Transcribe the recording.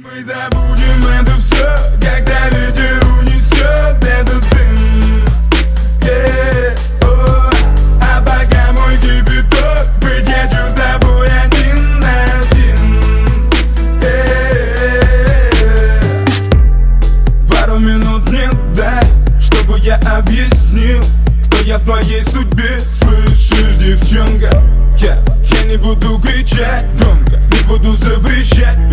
Мы забудем это все, когда ветер унесет этот дым. А пока мой кипяток, быть хочу с тобой один на один. Пару минут мне дай, чтобы я объяснил, кто я в твоей судьбе. Слышишь, девчонка, я не буду кричать громко, не буду запрещать.